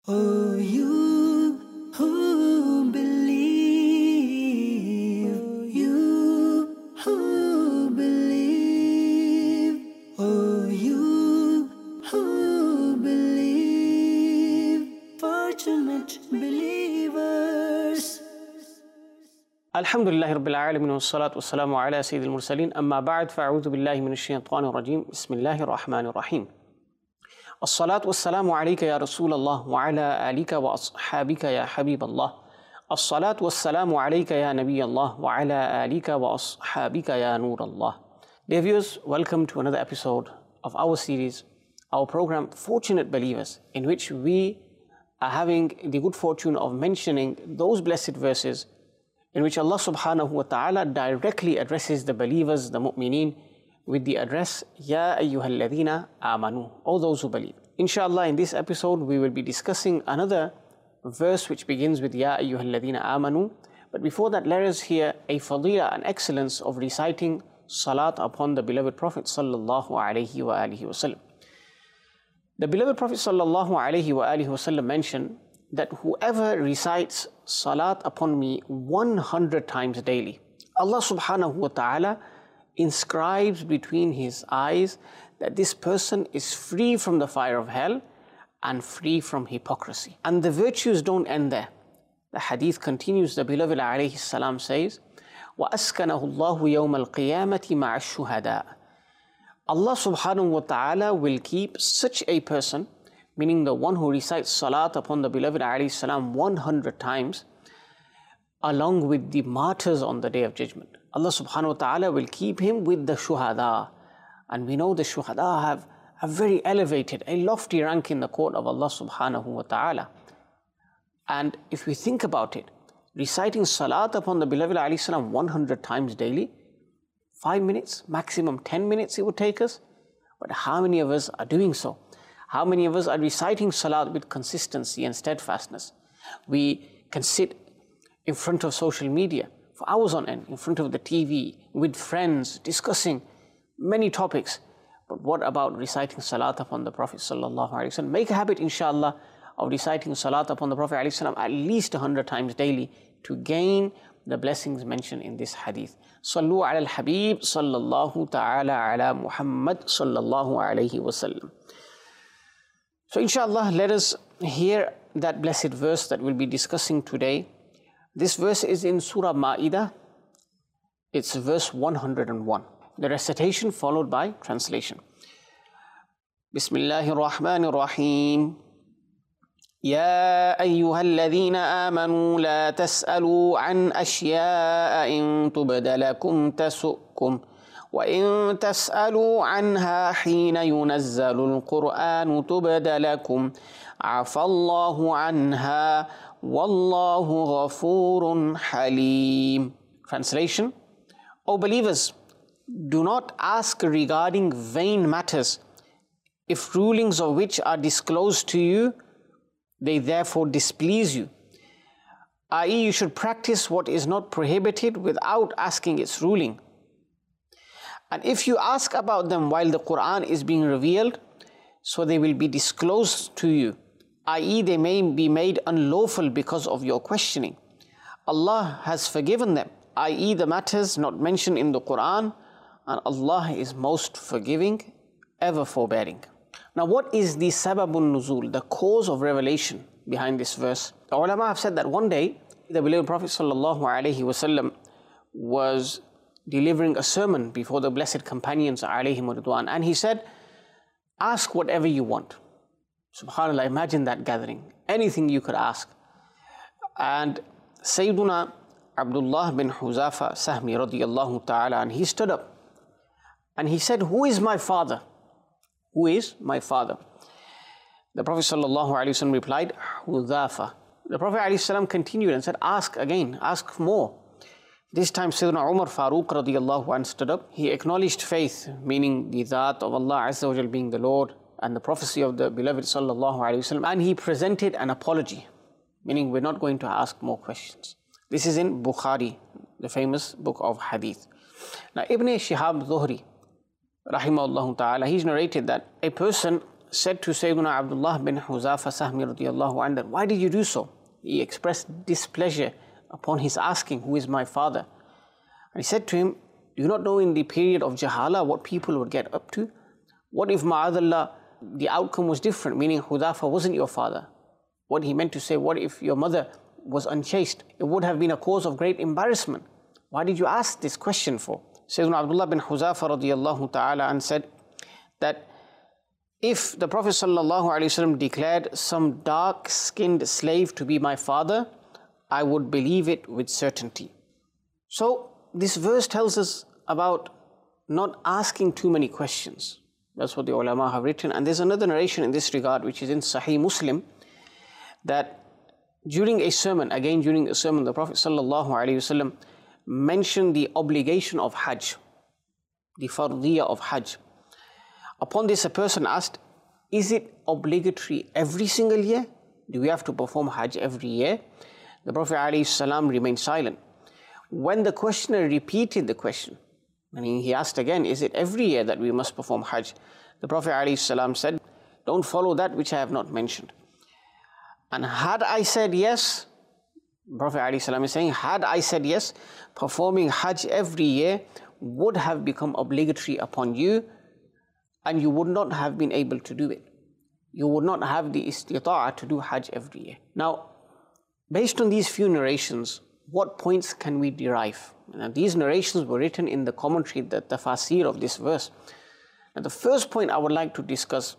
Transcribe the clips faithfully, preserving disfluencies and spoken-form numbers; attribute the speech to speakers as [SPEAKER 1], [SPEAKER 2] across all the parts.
[SPEAKER 1] Oh, you who believe, you who believe, oh, you who believe, fortunate believers.
[SPEAKER 2] Alhamdulillah Rabbil Alameen wa salatu wa salamu ala Sayyidil Mursaleen. Amma ba'd, fa'udhu billahi minash shaitanir rajim. Bismillahir Rahmanir Rahim. As-salatu was-salamu alayka ya Rasulallah wa ala alika wa ashabika ya Habiballah. As-salatu was-salamu alayka ya Nabiyallah wa ala alika wa ashabika ya Nurallah. Dear viewers, welcome to another episode of our series, our program Fortunate Believers, in which we are having the good fortune of mentioning those blessed verses in which Allah subhanahu wa ta'ala directly addresses the believers, the mu'mineen, with the address, Ya ayyuhalladhina amanu, all those who believe. Inshallah, in this episode, we will be discussing another verse which begins with Ya ayyuhalladhina amanu. But before that, let us hear a fadila, an excellence of reciting salat upon the beloved Prophet sallallahu alayhi wa alihi wa sallam. The beloved Prophet sallallahu alayhi wa alihi wa sallam mentioned that whoever recites salat upon me one hundred times daily, Allah subhanahu wa ta'ala inscribes between his eyes that this person is free from the fire of hell and free from hypocrisy. And the virtues don't end there. The hadith continues. The beloved alayhi salam says, وَأَسْكَنَهُ اللَّهُ يَوْمَ الْقِيَامَةِ مَعَ الشُّهَدَاءِ. Allah subhanahu wa ta'ala will keep such a person, meaning the one who recites salat upon the beloved alayhi salam one hundred times, along with the martyrs on the Day of Judgment. Allah subhanahu wa ta'ala will keep him with the shuhada. And we know the shuhada have a very elevated, a lofty rank in the court of Allah subhanahu wa ta'ala. And if we think about it, reciting salat upon the beloved alayhi salam one hundred times daily, five minutes, maximum ten minutes it would take us. But how many of us are doing so? How many of us are reciting salat with consistency and steadfastness? We can sit in front of social media for hours on end, in front of the T V, with friends, discussing many topics. But what about reciting salat upon the Prophet sallallahu alaihi wasallam? Make a habit, inshallah, of reciting salat upon the Prophet alaihi wasallam at least one hundred times daily to gain the blessings mentioned in this hadith. Sallu ala al-Habib sallallahu ta'ala ala Muhammad sallallahu alayhi wasallam. So inshallah, let us hear that blessed verse that we'll be discussing today. This verse is in Surah Ma'idah. It's verse one hundred one. The recitation followed by translation. Bismillahir Rahmanir Rahim. يا أيها الذين آمنوا لا تسألوا عن أشياء إن تبد لكم تسؤكم وإن تسألوا عنها حين ينزل القرآن تبد لكم عفى الله عنها والله غفور حليم. Translation: O believers, do not ask regarding vain matters, if rulings of which are disclosed to you, they therefore displease you. that is, you should practice what is not prohibited without asking its ruling. And if you ask about them while the Quran is being revealed, so they will be disclosed to you, that is, they may be made unlawful because of your questioning. Allah has forgiven them, that is, the matters not mentioned in the Quran, and Allah is most forgiving, ever forbearing. Now, what is the sababun nuzul, the cause of revelation behind this verse? The ulama have said that one day, the beloved Prophet sallallahu alaihi wasallam was delivering a sermon before the blessed companions alayhim ridwan, and he said, ask whatever you want. SubhanAllah, imagine that gathering, anything you could ask. And Sayyiduna Abdullah bin Huzafa Sahmi radiyallahu ta'ala, and he stood up and he said, who is my father? Who is my father? The Prophet sallallahu alaihi wasallam replied, Huzafa. The Prophet alaihi wasallam continued and said, ask again, ask more. This time Sayyidina Umar Farooq radiyallahu anhu stood up. He acknowledged faith, meaning the Dhat of Allah Azza wa Jal being the Lord and the prophecy of the beloved sallallahu alaihi wasallam, and he presented an apology, meaning we're not going to ask more questions. This is in Bukhari, the famous book of Hadith. Now Ibn Shihab Zuhri rahimahullah ta'ala, he's narrated that a person said to Sayyidina Abdullah bin Huzafa Sahmi radiyallahu anhu, why did you do so? He expressed displeasure upon his asking, who is my father? And he said to him, do you not know in the period of Jahala what people would get up to? What if ma'adallah, the outcome was different, meaning Hudhafa wasn't your father? What he meant to say, what if your mother was unchaste? It would have been a cause of great embarrassment. Why did you ask this question for? Sayyidina Abdullah bin Huzafa radiyallahu ta'ala and said that if the Prophet sallallahu alaihi wasallam declared some dark-skinned slave to be my father, I would believe it with certainty. So this verse tells us about not asking too many questions. That's what the ulama have written. And there's another narration in this regard, which is in Sahih Muslim, that during a sermon, again during a sermon, the Prophet sallallahu alaihi wasallam mentioned the obligation of Hajj, the fardiyah of Hajj. Upon this, a person asked, is it obligatory every single year? Do we have to perform Hajj every year? The Prophet ﷺ remained silent. When the questioner repeated the question, I mean, he asked again, is it every year that we must perform Hajj? The Prophet ﷺ said, don't follow that which I have not mentioned. And had I said yes, the Prophet ﷺ is saying, had I said yes, performing Hajj every year would have become obligatory upon you, and you would not have been able to do it. You would not have the istita'ah to do Hajj every year. Now, based on these few narrations, what points can we derive? Now, these narrations were written in the commentary, the tafasir of this verse. And the first point I would like to discuss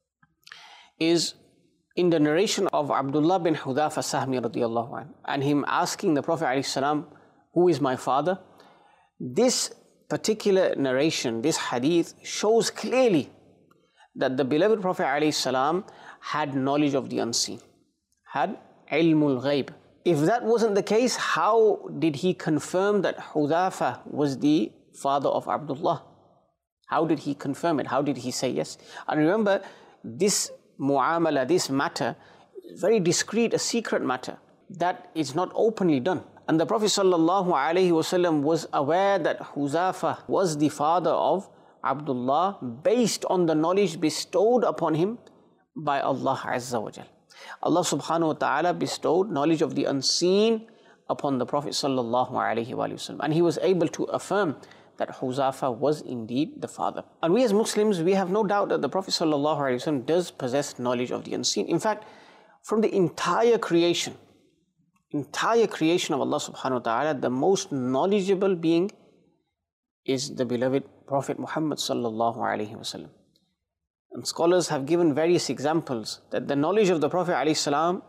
[SPEAKER 2] is in the narration of Abdullah bin Hudhafa Sahmi radiyallahu anhu, and him asking the Prophet ﷺ, who is my father? This particular narration, this hadith, shows clearly that the beloved Prophet ﷺ had knowledge of the unseen, had ilmul ghaib. If that wasn't the case, how did he confirm that Hudhafa was the father of Abdullah? How did he confirm it? How did he say yes? And remember, this mu'amala, this matter, is very discreet, a secret matter, that is not openly done. And the Prophet sallallahu alaihi wasallam was aware that Hudhafa was the father of Abdullah based on the knowledge bestowed upon him by Allah Azza wa Jal. Allah subhanahu wa ta'ala bestowed knowledge of the unseen upon the Prophet sallallahu alaihi wasallam, and he was able to affirm that Hudhafa was indeed the father. And we as Muslims, we have no doubt that the Prophet sallallahu alaihi wasallam does possess knowledge of the unseen. In fact, from the entire creation, entire creation of Allah subhanahu wa ta'ala, the most knowledgeable being is the beloved Prophet Muhammad sallallahu alaihi wasallam. And scholars have given various examples that the knowledge of the Prophet alayhi salam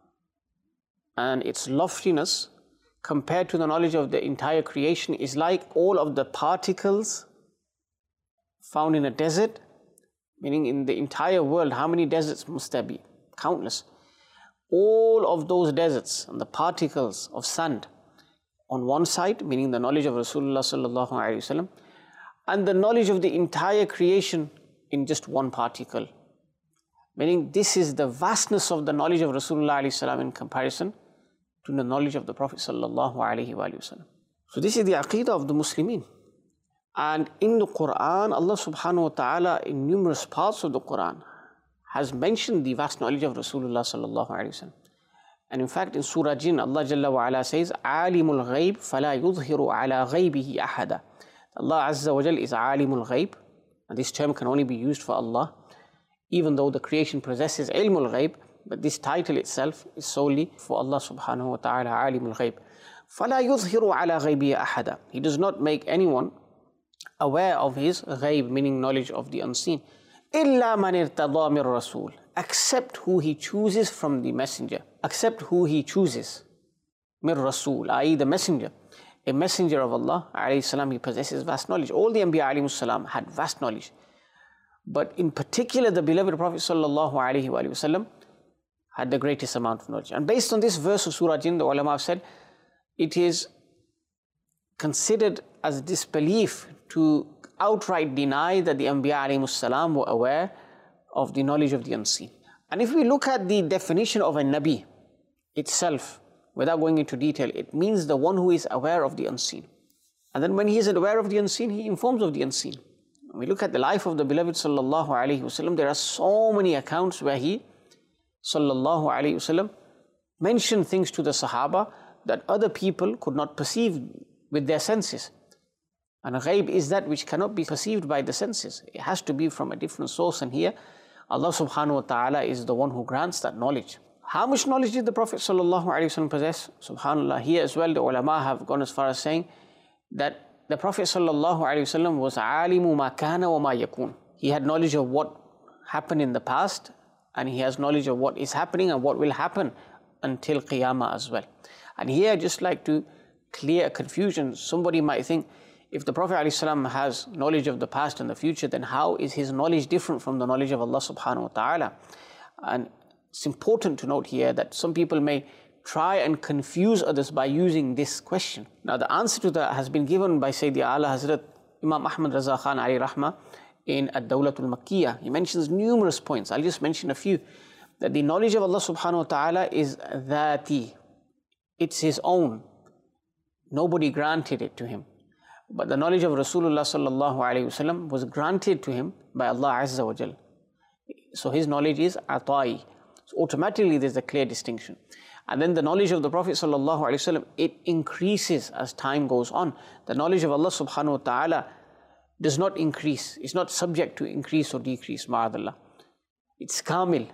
[SPEAKER 2] and its loftiness compared to the knowledge of the entire creation is like all of the particles found in a desert, meaning in the entire world, how many deserts must there be? Countless. All of those deserts and the particles of sand on one side, meaning the knowledge of Rasulullah sallallahu alaihi wasallam, and the knowledge of the entire creation in just one particle. Meaning this is the vastness of the knowledge of Rasulullah alayhi salam in comparison to the knowledge of the Prophet sallallahu alaihi wasallam. So this is the aqeedah of the Muslimin. And in the Quran, Allah subhanahu wa ta'ala in numerous parts of the Quran has mentioned the vast knowledge of Rasulullah sallallahu alaihi wasallam. And in fact in Surah Jinn, Allah Jalla wa Ala says, Alimul Ghaib fala yudhiru ala ghaybihi ahada. Allah Azza wa Jal is Alimul Ghaib, and this term can only be used for Allah, even though the creation possesses Ilmul Ghaib, but this title itself is solely for Allah subhanahu wa ta'ala, Alimul Ghaib. فَلَا يُظْهِرُ عَلَى غَيْبِهِ أَحَدًا. He does not make anyone aware of his ghaib, meaning knowledge of the unseen. إِلَّا مَنِ ارْتَضَى مِنْ رَسُولٍ. Except who he chooses from the messenger. Except who he chooses. مِنْ رَسُولٍ, that is the messenger. A messenger of Allah, alayhi salam, he possesses vast knowledge. All the Anbiya alayhi salam had vast knowledge. But in particular, the beloved Prophet sallallahu alayhi wa sallam had the greatest amount of knowledge. And based on this verse of Surah Jinn, the ulama have said, it is considered as disbelief to outright deny that the Anbiya alayhi salam were aware of the knowledge of the unseen. And if we look at the definition of a Nabi itself, without going into detail, it means the one who is aware of the unseen. And then when he is aware of the unseen, he informs of the unseen. When we look at the life of the beloved sallallahu alaihi wasallam, there are so many accounts where he sallallahu alaihi wasallam mentioned things to the Sahaba that other people could not perceive with their senses. And ghaib is that which cannot be perceived by the senses. It has to be from a different source, and here Allah subhanahu wa ta'ala is the one who grants that knowledge. How much knowledge did the Prophet sallallahu alaihi wasallam possess? Subhanallah, here as well the ulama have gone as far as saying that the Prophet sallallahu alaihi wasallam was alimu ma kana wa ma yakun. He had knowledge of what happened in the past, and he has knowledge of what is happening and what will happen until Qiyamah as well. And here I'd just like to clear a confusion. Somebody might think, if the Prophet ﷺ has knowledge of the past and the future, then how is his knowledge different from the knowledge of Allah subhanahu wa ta'ala? And it's important to note here that some people may try and confuse others by using this question. Now the answer to that has been given by Sayyidi Ala Hazrat Imam Ahmad Raza Khan Ali Rahmah in Ad-Dawlatul Makkiyah. He mentions numerous points. I'll just mention a few. That the knowledge of Allah subhanahu wa ta'ala is dhati. It's his own. Nobody granted it to him. But the knowledge of Rasulullah sallallahu alayhi wasallam was granted to him by Allah Azza wa Jal. So his knowledge is atai. So automatically there's a clear distinction. And then the knowledge of the Prophet sallallahu alayhi wasallam, it increases as time goes on. The knowledge of Allah subhanahu wa ta'ala does not increase. It's not subject to increase or decrease, ma'adallah. It's kamil.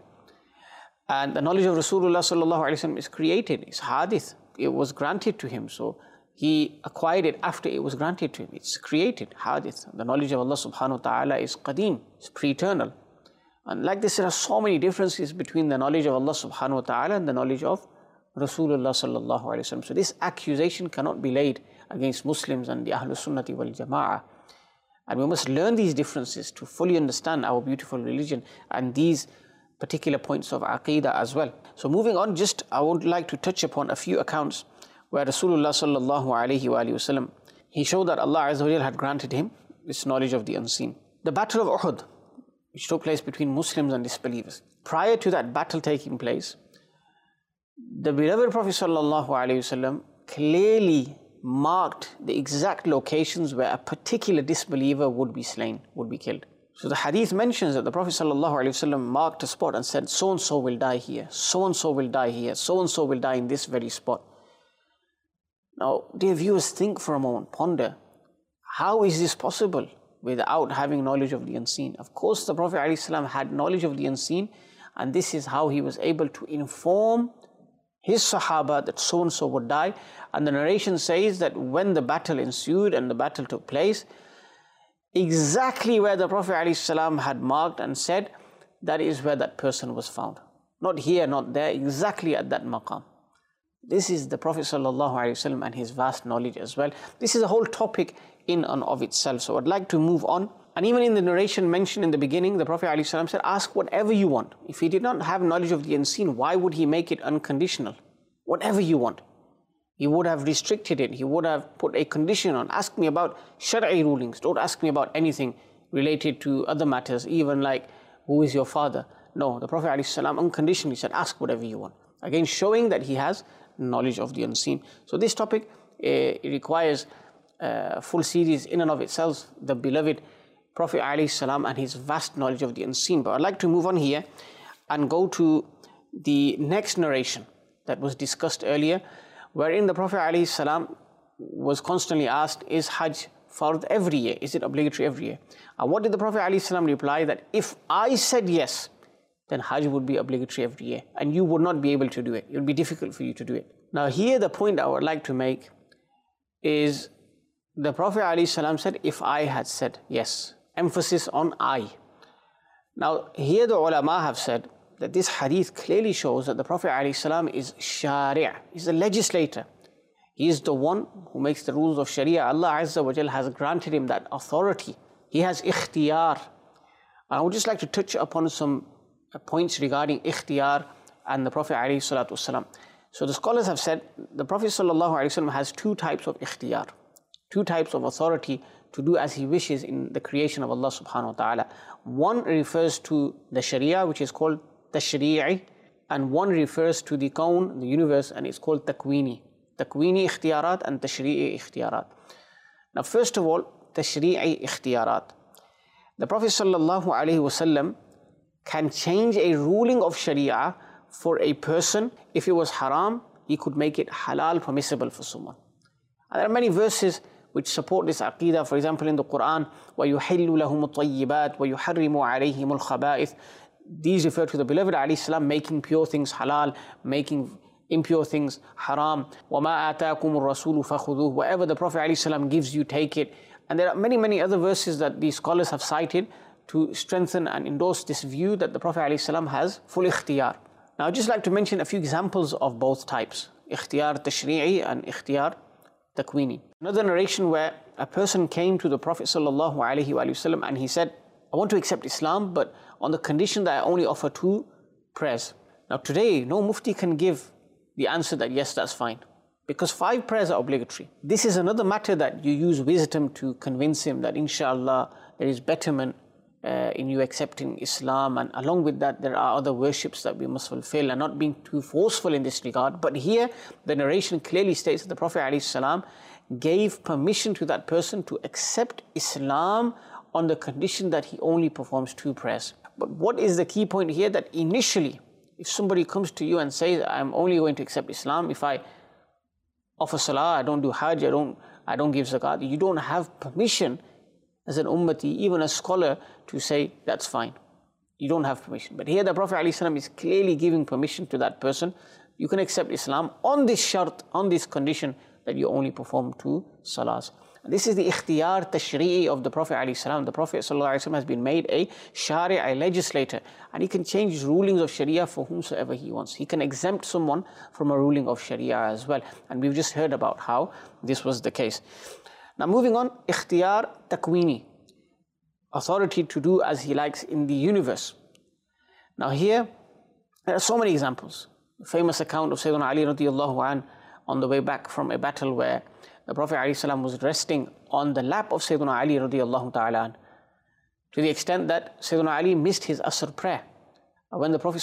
[SPEAKER 2] And the knowledge of Rasulullah sallallahu alayhi wasallam is created. It's hadith. It was granted to him. So he acquired it after it was granted to him. It's created, hadith. The knowledge of Allah subhanahu wa ta'ala is qadeem, it's pre-eternal. And like this, there are so many differences between the knowledge of Allah subhanahu wa ta'ala and the knowledge of Rasulullah sallallahu alayhi wa sallam. So this accusation cannot be laid against Muslims and the Ahlul Sunnati wal Jama'ah. And we must learn these differences to fully understand our beautiful religion and these particular points of aqeedah as well. So moving on, just I would like to touch upon a few accounts where Rasulullah sallallahu alayhi wa alayhi wa sallam, he showed that Allah Azza wa Jal had granted him this knowledge of the unseen. The Battle of Uhud, which took place between Muslims and disbelievers. Prior to that battle taking place, the beloved Prophet sallallahu alayhi wa sallam clearly marked the exact locations where a particular disbeliever would be slain, would be killed. So the hadith mentions that the Prophet sallallahu alayhi wa sallam marked a spot and said, so-and-so will die here, so-and-so will die here, so-and-so will die in this very spot. Now, dear viewers, think for a moment, ponder, how is this possible without having knowledge of the unseen? Of course, the Prophet ﷺ had knowledge of the unseen, and this is how he was able to inform his Sahaba that so-and-so would die. And the narration says that when the battle ensued and the battle took place, exactly where the Prophet ﷺ had marked and said, that is where that person was found. Not here, not there, exactly at that maqam. This is the Prophet ﷺ and his vast knowledge as well. This is a whole topic in and of itself. So I'd like to move on. And even in the narration mentioned in the beginning, the Prophet ﷺ said, ask whatever you want. If he did not have knowledge of the unseen, why would he make it unconditional? Whatever you want. He would have restricted it. He would have put a condition on. Ask me about Shar'i rulings. Don't ask me about anything related to other matters, even like, who is your father? No, the Prophet ﷺ unconditionally said, ask whatever you want. Again, showing that he has knowledge of the unseen. So this topic uh, it requires a full series in and of itself, the beloved Prophet ﷺ and his vast knowledge of the unseen. But I'd like to move on here and go to the next narration that was discussed earlier, wherein the Prophet ﷺ was constantly asked, is Hajj fard every year? Is it obligatory every year? And what did the Prophet ﷺ reply? That if I said yes, then Hajj would be obligatory every year, and you would not be able to do it. It would be difficult for you to do it. Now here the point I would like to make is the Prophet ﷺ said, if I had said yes. Emphasis on I. Now here the ulama have said that this hadith clearly shows that the Prophet ﷺ is shari', he's a legislator. He is the one who makes the rules of Sharia. Allah Azza wa Jal has granted him that authority. He has ikhtiyar. I would just like to touch upon some points regarding ikhtiyar and the Prophet ﷺ. So the scholars have said the Prophet ﷺ has two types of ikhtiyar, two types of authority to do as he wishes in the creation of Allah subhanahu wa ta'ala. One refers to the Sharia, which is called tashri'i, and one refers to the kawn, the universe, and it's called takwini. Takwini ikhtiyarat and tashri'i ikhtiyarat. Now first of all, tashri'i ikhtiyarat. The Prophet sallallahu alaihi wasallam can change a ruling of Sharia for a person. If it was haram, he could make it halal, permissible for someone. And there are many verses which support this aqidah. For example, in the Quran, وَيُحِلُّ لَهُمُ الطَّيِّبَاتِ وَيُحَرِّمُ عَلَيْهِمُ الْخَبَائِثِ. These refer to the beloved alayhi salam making pure things halal, making impure things haram. وَمَا آتَاكُمُ الرَّسُولُ فَخُذُوهُ. Whatever the Prophet alayhi salam gives you, take it. And there are many, many other verses that these scholars have cited to strengthen and endorse this view that the Prophet ﷺ has full ikhtiyar. Now I'd just like to mention a few examples of both types, ikhtiyar tashri'i and ikhtiyar takwini. Another narration where a person came to the Prophet ﷺ and he said, I want to accept Islam, but on the condition that I only offer two prayers. Now today, no mufti can give the answer that yes, that's fine, because five prayers are obligatory. This is another matter that you use wisdom to convince him that inshallah there is betterment uh, in you accepting Islam, and along with that there are other worships that we must fulfill, and not being too forceful in this regard. But here the narration clearly states that the Prophet ﷺ gave permission to that person to accept Islam on the condition that he only performs two prayers. But what is the key point here? That initially, if somebody comes to you and says, I'm only going to accept Islam if I offer salah, I don't do hajj, I don't, I don't give zakat, you don't have permission as an ummati, even a scholar, to say that's fine. You don't have permission. But here the Prophet ﷺ is clearly giving permission to that person. You can accept Islam on this shart, on this condition that you only perform two salahs. And this is the ikhtiyar tashri'i of the Prophet ﷺ. The Prophet ﷺ has been made a shari', a legislator, and he can change rulings of Sharia for whomsoever he wants. He can exempt someone from a ruling of Sharia as well. And we've just heard about how this was the case. Now moving on, ikhtiyar takwini, authority to do as he likes in the universe. Now here, there are so many examples. The famous account of Sayyidina Ali radiallahu anh on the way back from a battle where the Prophet ﷺ was resting on the lap of Sayyidina Ali radiallahu ta'ala anh, to the extent that Sayyidina Ali missed his Asr prayer. When the Prophet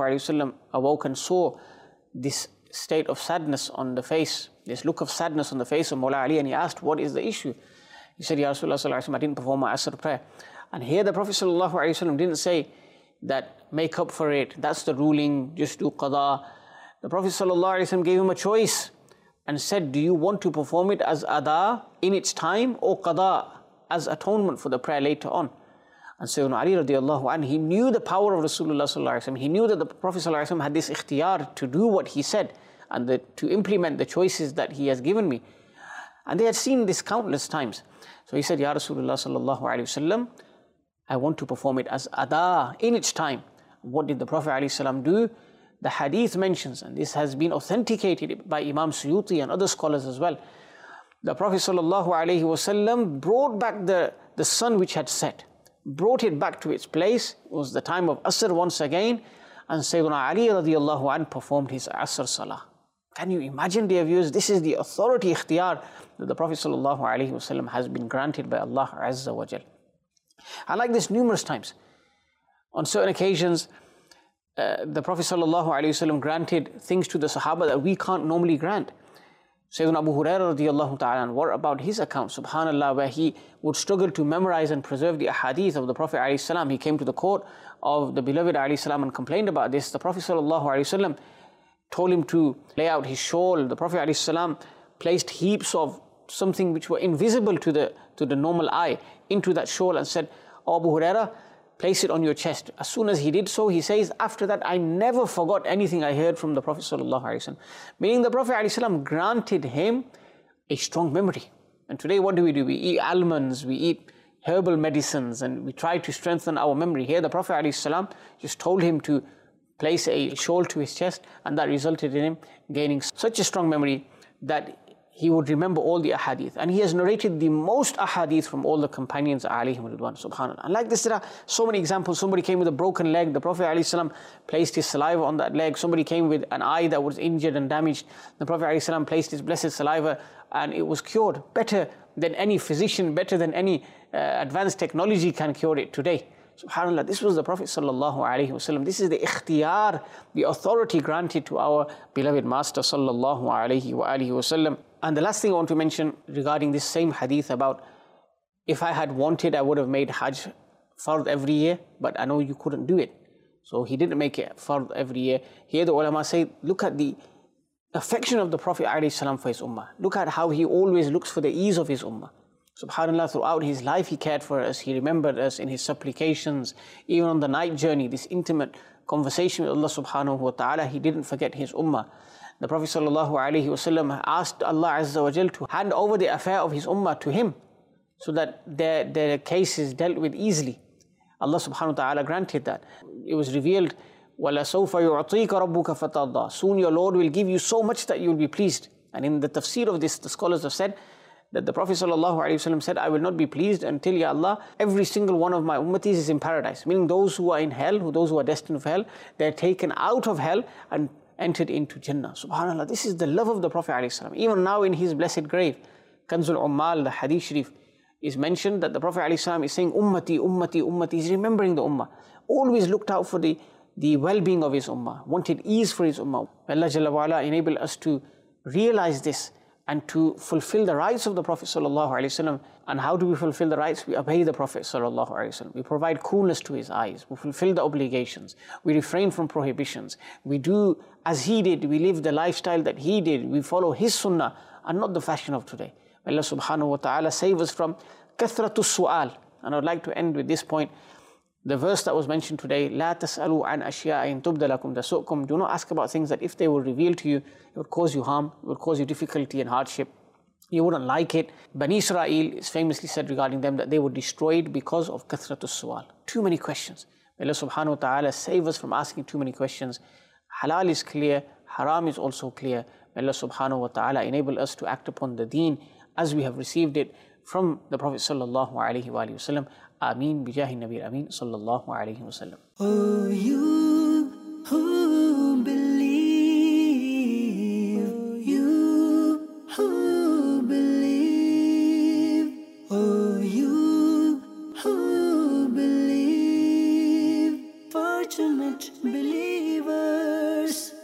[SPEAKER 2] ﷺ awoke and saw this state of sadness on the face, this look of sadness on the face of Mawla Ali, and he asked, what is the issue? He said, Ya Rasulullah, I didn't perform my Asr prayer. And here the Prophet ﷺ didn't say that make up for it, that's the ruling, just do qada. The Prophet ﷺ gave him a choice and said, do you want to perform it as ada in its time, or qada as atonement for the prayer later on? And Sayyidina Ali radiallahu anhu, he knew the power of Rasulullah sallallahu alaihi wasallam. He knew that the Prophet sallallahu alaihi wasallam had this ikhtiyar to do what he said and the, to implement the choices that he has given me. And they had seen this countless times. So he said, Ya Rasulullah sallallahu alaihi wasallam, I want to perform it as ada in its time. What did the Prophet alaihi wasallam do? The hadith mentions, and this has been authenticated by Imam Suyuti and other scholars as well. The Prophet sallallahu alaihi wasallam brought back the, the sun which had set, brought it back to its place. It was the time of Asr once again, and Sayyidina Ali radiallahu anhu performed his Asr Salah. Can you imagine, dear viewers? This is the authority, ikhtiyar, that the Prophet sallallahu alaihi wasallam has been granted by Allah Azza wa Jal. I like this numerous times. On certain occasions, uh, the Prophet sallallahu alaihi wasallam granted things to the Sahaba that we can't normally grant. Sayyidina Abu Hurairah radiallahu ta'ala, what about his account, subhanallah, where he would struggle to memorize and preserve the ahadith of the Prophet alayhi salam. He came to the court of the beloved alayhi salam and complained about this. The Prophet sallallahu alayhi wasallam told him to lay out his shawl. The Prophet alayhi salam placed heaps of something which were invisible to the, to the normal eye into that shawl and said, oh Abu Hurairah, place it on your chest. As soon as he did so, he says, after that, I never forgot anything I heard from the Prophet sallallahu alaihi wasallam. Meaning the Prophet alaihi wasallam granted him a strong memory. And today, what do we do? We eat almonds, we eat herbal medicines, and we try to strengthen our memory. Here, the Prophet alaihi wasallam just told him to place a shawl to his chest, and that resulted in him gaining such a strong memory that he would remember all the ahadith. And he has narrated the most ahadith from all the companions, alayhim ridwan, subhanAllah. And like this, there are so many examples. Somebody came with a broken leg. The Prophet ﷺ placed his saliva on that leg. Somebody came with an eye that was injured and damaged. The Prophet ﷺ placed his blessed saliva and it was cured. Better than any physician, better than any uh, advanced technology can cure it today. SubhanAllah, this was the Prophet sallallahu alaihi wasallam. This is the ikhtiyar, the authority granted to our beloved Master sallallahu alaihi wa alihi wasallam. And the last thing I want to mention regarding this same hadith about if I had wanted, I would have made Hajj fard every year, but I know you couldn't do it. So he didn't make it fard every year. Here the ulama say, look at the affection of the Prophet ﷺ for his ummah. Look at how he always looks for the ease of his ummah. SubhanAllah, throughout his life he cared for us, he remembered us in his supplications, even on the night journey, this intimate conversation with Allah subhanahu wa ta'ala, he didn't forget his ummah. The Prophet sallallahu alaihi wasallam asked Allah Azza wa Jal to hand over the affair of his ummah to him, so that their, their case is dealt with easily. Allah subhanahu wa ta'ala granted that. It was revealed, وَلَسَوْفَ يُعْطِيكَ رَبُّكَ فَتَرْضَى. Soon your Lord will give you so much that you will be pleased. And in the tafsir of this, the scholars have said that the Prophet ﷺ said, I will not be pleased until, Ya Allah, every single one of my ummatis is in paradise. Meaning those who are in hell, who those who are destined for hell, they're taken out of hell and entered into Jannah. SubhanAllah, this is the love of the Prophet ﷺ. Even now in his blessed grave, Kanzul Ummal, the Hadith Sharif, is mentioned that the Prophet ﷺ is saying, Ummati, Ummati, Ummati. He's remembering the Ummah. Always looked out for the, the well-being of his Ummah, wanted ease for his Ummah. Allah Jalla wa Ala enable us to realize this and to fulfill the rights of the Prophet ﷺ. And how do we fulfill the rights? We obey the Prophet ﷺ. We provide coolness to his eyes. We fulfill the obligations. We refrain from prohibitions. We do as he did. We live the lifestyle that he did. We follow his sunnah and not the fashion of today. Allah subhanahu wa ta'ala save us from kathratu su'al. And I would like to end with this point. The verse that was mentioned today, لا تسألوا عن أشياء إن تبد لكم تسؤكم. Do not ask about things that if they were revealed to you, it would cause you harm, it would cause you difficulty and hardship. You wouldn't like it. Bani Israel is famously said regarding them that they were destroyed because of kathratu su'al. Too many questions. Allah subhanahu wa ta'ala save us from asking too many questions. Halal is clear, haram is also clear. Allah subhanahu wa ta'ala enable us to act upon the deen as we have received it from the Prophet sallallahu alaihi wasallam. Ameen bijahi Nabi Ameen sallallahu alaihi wasallam.
[SPEAKER 1] Oh, you who believe, you who believe, oh, you who believe, fortunate believers.